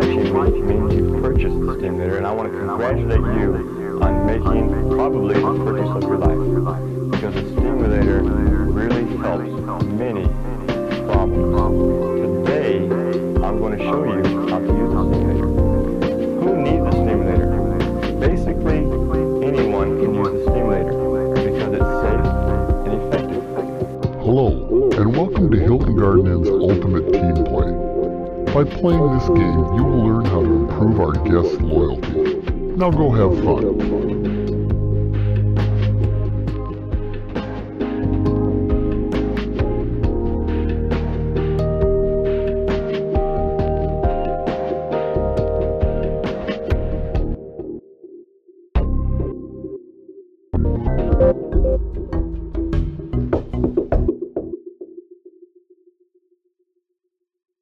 watching me means you purchased the Steamulator, and I want to congratulate you on making probably the purchase of your life, because the Steamulator really helps many problems. Today, I'm going to show you how to use the Steamulator. Who needs a Steamulator? Basically, anyone can use the Steamulator because it's safe and effective. Hello, and welcome to Hilton Garden Inn's Ultimate Team Play. By playing this game, you will learn how to improve our guests' loyalty. Now go have fun.